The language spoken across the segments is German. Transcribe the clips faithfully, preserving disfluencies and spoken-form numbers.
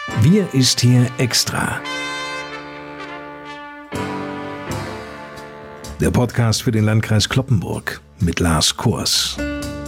Wir ist hier extra. Der Podcast für den Landkreis Cloppenburg mit Lars Kors.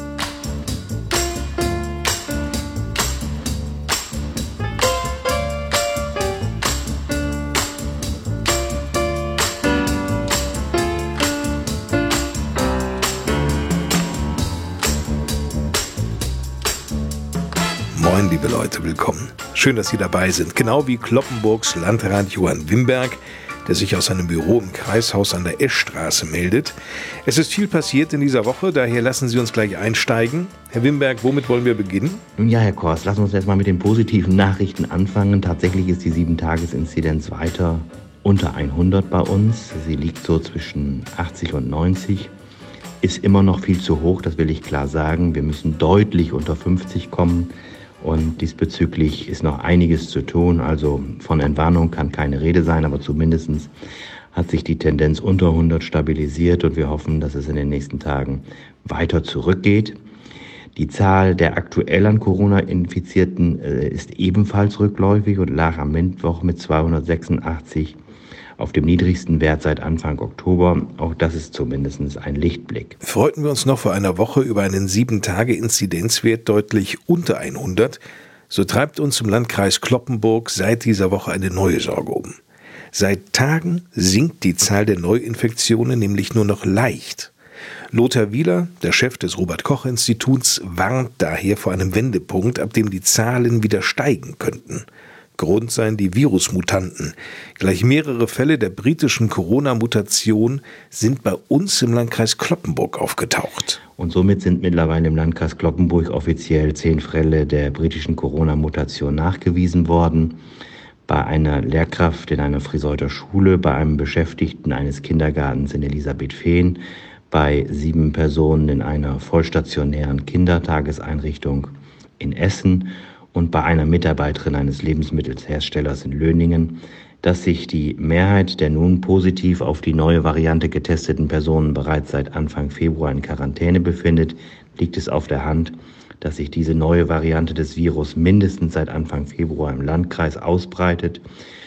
Moin, liebe Leute, willkommen. Schön, dass Sie dabei sind. Genau wie Cloppenburgs Landrat Johann Wimberg, der sich aus seinem Büro im Kreishaus an der Eschstraße meldet. Es ist viel passiert in dieser Woche, daher lassen Sie uns gleich einsteigen. Herr Wimberg, womit wollen wir beginnen? Nun ja, Herr Kors, lassen wir uns erstmal mit den positiven Nachrichten anfangen. Tatsächlich ist die sieben-Tages-Inzidenz weiter unter hundert bei uns. Sie liegt so zwischen achtzig und neunzig. Ist immer noch viel zu hoch, das will ich klar sagen. Wir müssen deutlich unter fünfzig kommen. Und diesbezüglich ist noch einiges zu tun. Also von Entwarnung kann keine Rede sein, aber zumindest hat sich die Tendenz unter hundert stabilisiert und wir hoffen, dass es in den nächsten Tagen weiter zurückgeht. Die Zahl der aktuell an Corona Infizierten äh, ist ebenfalls rückläufig und lag am Mittwoch mit zweihundertsechsundachtzig auf dem niedrigsten Wert seit Anfang Oktober. Auch das ist zumindest ein Lichtblick. Freuten wir uns noch vor einer Woche über einen sieben-Tage-Inzidenzwert deutlich unter hundert, so treibt uns im Landkreis Cloppenburg seit dieser Woche eine neue Sorge um. Seit Tagen sinkt die Zahl der Neuinfektionen nämlich nur noch leicht. Lothar Wieler, der Chef des Robert-Koch-Instituts, warnt daher vor einem Wendepunkt, ab dem die Zahlen wieder steigen könnten. Grund seien die Virusmutanten. Gleich mehrere Fälle der britischen Corona-Mutation sind bei uns im Landkreis Cloppenburg aufgetaucht. Und somit sind mittlerweile im Landkreis Cloppenburg offiziell zehn Fälle der britischen Corona-Mutation nachgewiesen worden. Bei einer Lehrkraft in einer Friseurter Schule, bei einem Beschäftigten eines Kindergartens in Elisabethfehn, bei sieben Personen in einer vollstationären Kindertageseinrichtung in Essen und bei einer Mitarbeiterin eines Lebensmittelherstellers in Löningen, dass sich die Mehrheit der nun positiv auf die neue Variante getesteten Personen bereits seit Anfang Februar in Quarantäne befindet, liegt es auf der Hand, dass sich diese neue Variante des Virus mindestens seit Anfang Februar im Landkreis ausbreitet.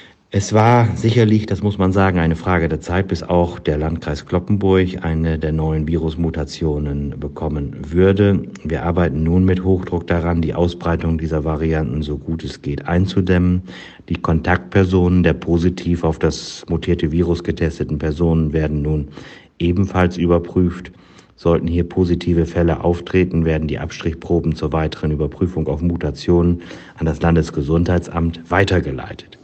Es war sicherlich, das muss man sagen, eine Frage der Zeit, bis auch der Landkreis Cloppenburg eine der neuen Virusmutationen bekommen würde. Wir arbeiten nun mit Hochdruck daran, die Ausbreitung dieser Varianten so gut es geht einzudämmen. Die Kontaktpersonen der positiv auf das mutierte Virus getesteten Personen werden nun ebenfalls überprüft. Sollten hier positive Fälle auftreten, werden die Abstrichproben zur weiteren Überprüfung auf Mutationen an das Landesgesundheitsamt weitergeleitet.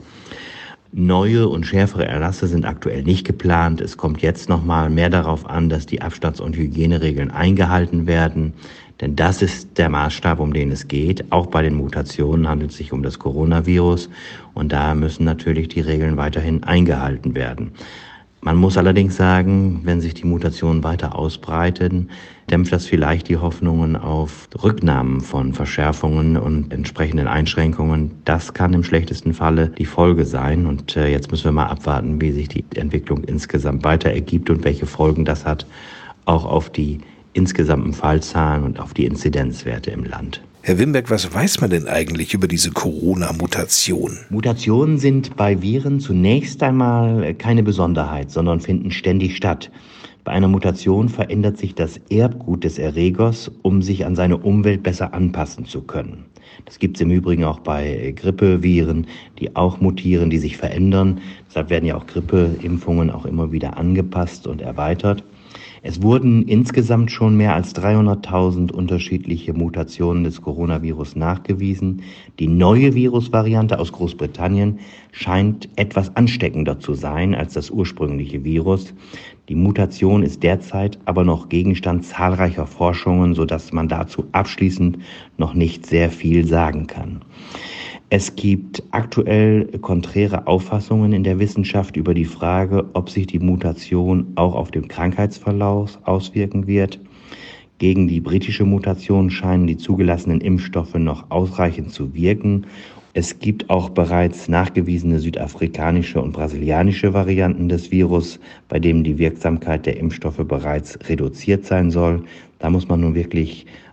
Neue und schärfere Erlasse sind aktuell nicht geplant. Es kommt jetzt nochmal mehr darauf an, dass die Abstands- und Hygieneregeln eingehalten werden. Denn das ist der Maßstab, um den es geht. Auch bei den Mutationen handelt es sich um das Coronavirus. Und da müssen natürlich die Regeln weiterhin eingehalten werden. Man muss allerdings sagen, wenn sich die Mutationen weiter ausbreiten, dämpft das vielleicht die Hoffnungen auf Rücknahmen von Verschärfungen und entsprechenden Einschränkungen. Das kann im schlechtesten Falle die Folge sein. Und äh, jetzt müssen wir mal abwarten, wie sich die Entwicklung insgesamt weiter ergibt und welche Folgen das hat, auch auf die insgesamten Fallzahlen und auf die Inzidenzwerte im Land. Herr Wimberg, was weiß man denn eigentlich über diese Corona-Mutation? Mutationen sind bei Viren zunächst einmal keine Besonderheit, sondern finden ständig statt. Bei einer Mutation verändert sich das Erbgut des Erregers, um sich an seine Umwelt besser anpassen zu können. Das gibt es im Übrigen auch bei Grippeviren, die auch mutieren, die sich verändern. Deshalb werden ja auch Grippeimpfungen auch immer wieder angepasst und erweitert. Es wurden insgesamt schon mehr als dreihunderttausend unterschiedliche Mutationen des Coronavirus nachgewiesen. Die neue Virusvariante aus Großbritannien scheint etwas ansteckender zu sein als das ursprüngliche Virus. Die Mutation ist derzeit aber noch Gegenstand zahlreicher Forschungen, sodass man dazu abschließend noch nicht sehr viel sagen kann. Es gibt aktuell konträre Auffassungen in der Wissenschaft über die Frage, ob sich die Mutation auch auf den Krankheitsverlauf auswirken wird. Gegen die britische Mutation scheinen die zugelassenen Impfstoffe noch ausreichend zu wirken. Es gibt auch bereits nachgewiesene südafrikanische und brasilianische Varianten des Virus, bei denen die Wirksamkeit der Impfstoffe bereits reduziert sein soll. Da muss man nun wirklich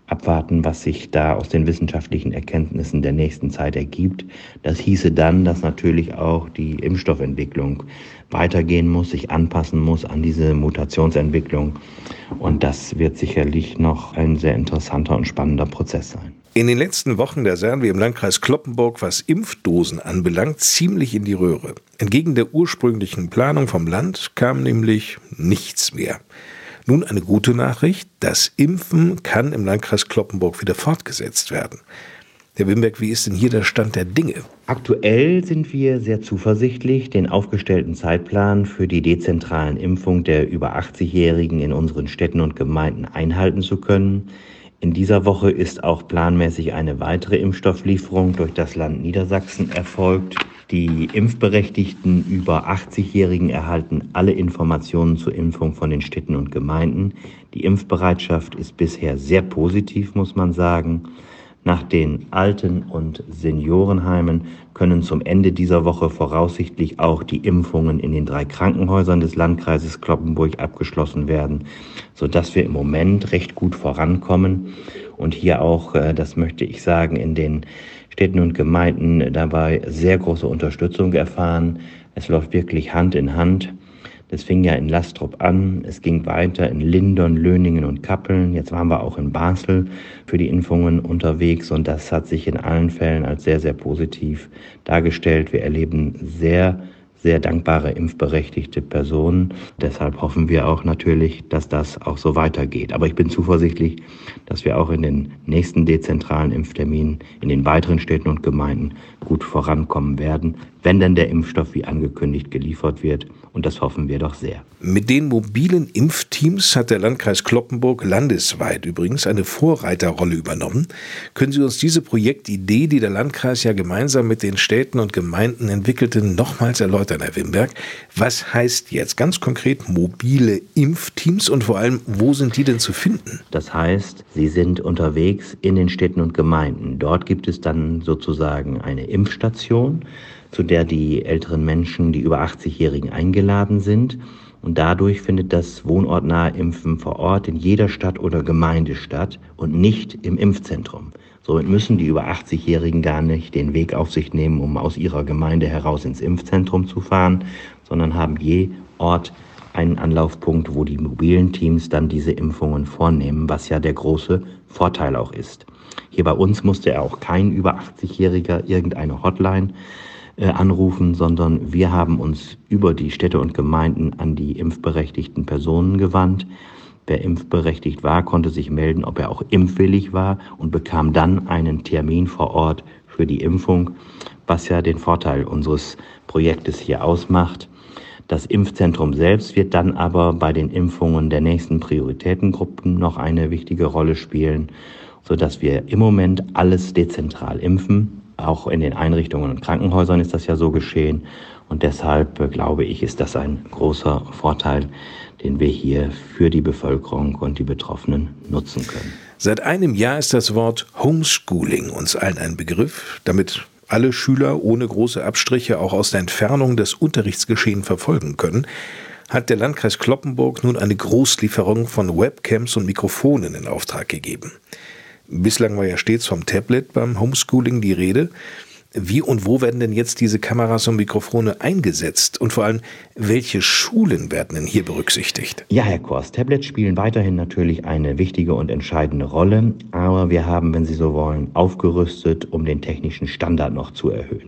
abwarten, was sich da aus den wissenschaftlichen Erkenntnissen der nächsten Zeit ergibt. Das hieße dann, dass natürlich auch die Impfstoffentwicklung weitergehen muss, sich anpassen muss an diese Mutationsentwicklung. Und das wird sicherlich noch ein sehr interessanter und spannender Prozess sein. In den letzten Wochen, da sahen wir im Landkreis Cloppenburg, was Impfdosen anbelangt, ziemlich in die Röhre. Entgegen der ursprünglichen Planung vom Land kam nämlich nichts mehr. Nun eine gute Nachricht, das Impfen kann im Landkreis Cloppenburg wieder fortgesetzt werden. Herr Wimberg, wie ist denn hier der Stand der Dinge? Aktuell sind wir sehr zuversichtlich, den aufgestellten Zeitplan für die dezentralen Impfung der über achtzig-Jährigen in unseren Städten und Gemeinden einhalten zu können. In dieser Woche ist auch planmäßig eine weitere Impfstofflieferung durch das Land Niedersachsen erfolgt. Die Impfberechtigten über achtzig-Jährigen erhalten alle Informationen zur Impfung von den Städten und Gemeinden. Die Impfbereitschaft ist bisher sehr positiv, muss man sagen. Nach den Alten- und Seniorenheimen können zum Ende dieser Woche voraussichtlich auch die Impfungen in den drei Krankenhäusern des Landkreises Cloppenburg abgeschlossen werden, sodass wir im Moment recht gut vorankommen und hier auch, das möchte ich sagen, in den Städten und Gemeinden dabei sehr große Unterstützung erfahren. Es läuft wirklich Hand in Hand. Das fing ja in Lastrop an, es ging weiter in Lindern, Löningen und Kappeln. Jetzt waren wir auch in Basel für die Impfungen unterwegs und das hat sich in allen Fällen als sehr, sehr positiv dargestellt. Wir erleben sehr, sehr dankbare impfberechtigte Personen. Deshalb hoffen wir auch natürlich, dass das auch so weitergeht. Aber ich bin zuversichtlich, dass wir auch in den nächsten dezentralen Impfterminen in den weiteren Städten und Gemeinden gut vorankommen werden, wenn denn der Impfstoff wie angekündigt geliefert wird. Und das hoffen wir doch sehr. Mit den mobilen Impfteams hat der Landkreis Cloppenburg landesweit übrigens eine Vorreiterrolle übernommen. Können Sie uns diese Projektidee, die der Landkreis ja gemeinsam mit den Städten und Gemeinden entwickelte, nochmals erläutern, Herr Wimberg? Was heißt jetzt ganz konkret mobile Impfteams und vor allem, wo sind die denn zu finden? Das heißt, sie sind unterwegs in den Städten und Gemeinden. Dort gibt es dann sozusagen eine Impfstation, zu der die älteren Menschen, die über achtzig-Jährigen eingeladen sind. Und dadurch findet das wohnortnahe Impfen vor Ort in jeder Stadt oder Gemeinde statt und nicht im Impfzentrum. Somit müssen die über achtzig-Jährigen gar nicht den Weg auf sich nehmen, um aus ihrer Gemeinde heraus ins Impfzentrum zu fahren, sondern haben je Ort einen Anlaufpunkt, wo die mobilen Teams dann diese Impfungen vornehmen, was ja der große Vorteil auch ist. Hier bei uns musste er auch kein über achtzig-Jähriger irgendeine Hotline äh, anrufen, sondern wir haben uns über die Städte und Gemeinden an die impfberechtigten Personen gewandt. Wer impfberechtigt war, konnte sich melden, ob er auch impfwillig war und bekam dann einen Termin vor Ort für die Impfung, was ja den Vorteil unseres Projektes hier ausmacht. Das Impfzentrum selbst wird dann aber bei den Impfungen der nächsten Prioritätengruppen noch eine wichtige Rolle spielen, sodass wir im Moment alles dezentral impfen. Auch in den Einrichtungen und Krankenhäusern ist das ja so geschehen. Und deshalb, glaube ich, ist das ein großer Vorteil, den wir hier für die Bevölkerung und die Betroffenen nutzen können. Seit einem Jahr ist das Wort Homeschooling uns allen ein Begriff, damit alle Schüler ohne große Abstriche auch aus der Entfernung das Unterrichtsgeschehen verfolgen können, hat der Landkreis Cloppenburg nun eine Großlieferung von Webcams und Mikrofonen in Auftrag gegeben. Bislang war ja stets vom Tablet beim Homeschooling die Rede. Wie und wo werden denn jetzt diese Kameras und Mikrofone eingesetzt? Und vor allem, welche Schulen werden denn hier berücksichtigt? Ja, Herr Kors, Tablets spielen weiterhin natürlich eine wichtige und entscheidende Rolle. Aber wir haben, wenn Sie so wollen, aufgerüstet, um den technischen Standard noch zu erhöhen.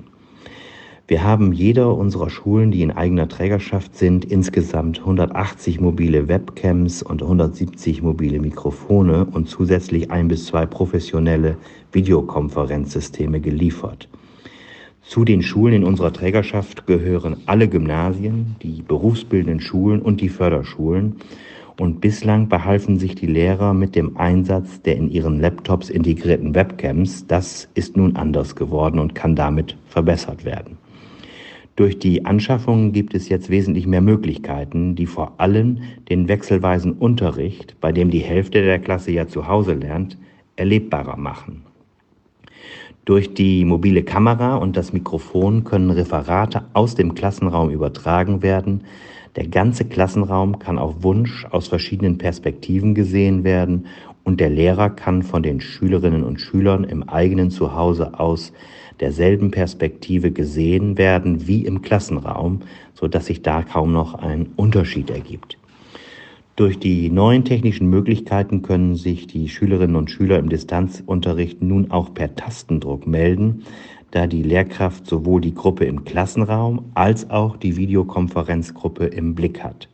Wir haben jeder unserer Schulen, die in eigener Trägerschaft sind, insgesamt hundertachtzig mobile Webcams und hundertsiebzig mobile Mikrofone und zusätzlich ein bis zwei professionelle Videokonferenzsysteme geliefert. Zu den Schulen in unserer Trägerschaft gehören alle Gymnasien, die berufsbildenden Schulen und die Förderschulen. Und bislang behalfen sich die Lehrer mit dem Einsatz der in ihren Laptops integrierten Webcams. Das ist nun anders geworden und kann damit verbessert werden. Durch die Anschaffung gibt es jetzt wesentlich mehr Möglichkeiten, die vor allem den wechselweisen Unterricht, bei dem die Hälfte der Klasse ja zu Hause lernt, erlebbarer machen. Durch die mobile Kamera und das Mikrofon können Referate aus dem Klassenraum übertragen werden. Der ganze Klassenraum kann auf Wunsch aus verschiedenen Perspektiven gesehen werden und der Lehrer kann von den Schülerinnen und Schülern im eigenen Zuhause aus derselben Perspektive gesehen werden wie im Klassenraum, sodass sich da kaum noch ein Unterschied ergibt. Durch die neuen technischen Möglichkeiten können sich die Schülerinnen und Schüler im Distanzunterricht nun auch per Tastendruck melden, da die Lehrkraft sowohl die Gruppe im Klassenraum als auch die Videokonferenzgruppe im Blick hat.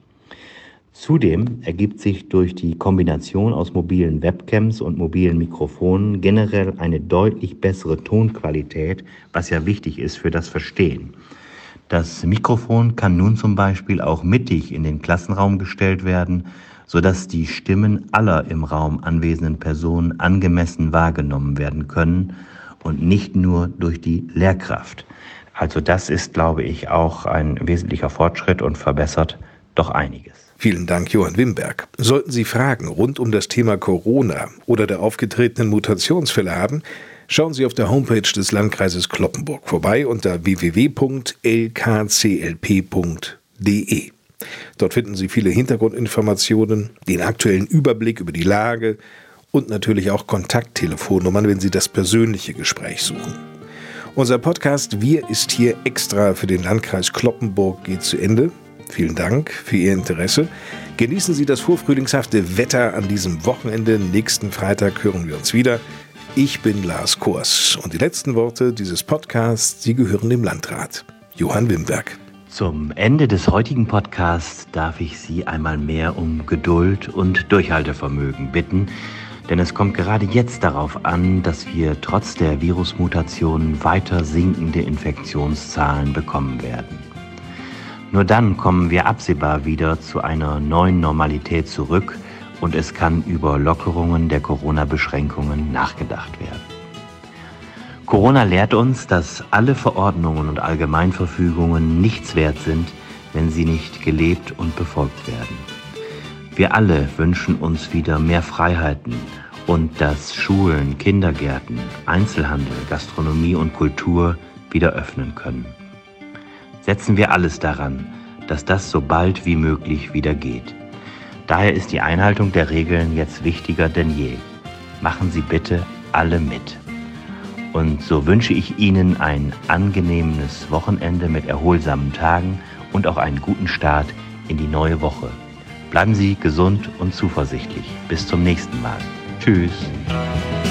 Zudem ergibt sich durch die Kombination aus mobilen Webcams und mobilen Mikrofonen generell eine deutlich bessere Tonqualität, was ja wichtig ist für das Verstehen. Das Mikrofon kann nun zum Beispiel auch mittig in den Klassenraum gestellt werden, sodass die Stimmen aller im Raum anwesenden Personen angemessen wahrgenommen werden können und nicht nur durch die Lehrkraft. Also das ist, glaube ich, auch ein wesentlicher Fortschritt und verbessert doch einiges. Vielen Dank, Johann Wimberg. Sollten Sie Fragen rund um das Thema Corona oder der aufgetretenen Mutationsfälle haben, schauen Sie auf der Homepage des Landkreises Cloppenburg vorbei unter w w w punkt l k c l p punkt d e. Dort finden Sie viele Hintergrundinformationen, den aktuellen Überblick über die Lage und natürlich auch Kontakttelefonnummern, wenn Sie das persönliche Gespräch suchen. Unser Podcast Wir ist hier extra für den Landkreis Cloppenburg geht zu Ende. Vielen Dank für Ihr Interesse. Genießen Sie das vorfrühlingshafte Wetter an diesem Wochenende. Nächsten Freitag hören wir uns wieder. Ich bin Lars Kors und die letzten Worte dieses Podcasts, die gehören dem Landrat. Johann Wimberg. Zum Ende des heutigen Podcasts darf ich Sie einmal mehr um Geduld und Durchhaltevermögen bitten, denn es kommt gerade jetzt darauf an, dass wir trotz der Virusmutationen weiter sinkende Infektionszahlen bekommen werden. Nur dann kommen wir absehbar wieder zu einer neuen Normalität zurück und es kann über Lockerungen der Corona-Beschränkungen nachgedacht werden. Corona lehrt uns, dass alle Verordnungen und Allgemeinverfügungen nichts wert sind, wenn sie nicht gelebt und befolgt werden. Wir alle wünschen uns wieder mehr Freiheiten und dass Schulen, Kindergärten, Einzelhandel, Gastronomie und Kultur wieder öffnen können. Setzen wir alles daran, dass das so bald wie möglich wieder geht. Daher ist die Einhaltung der Regeln jetzt wichtiger denn je. Machen Sie bitte alle mit. Und so wünsche ich Ihnen ein angenehmes Wochenende mit erholsamen Tagen und auch einen guten Start in die neue Woche. Bleiben Sie gesund und zuversichtlich. Bis zum nächsten Mal. Tschüss.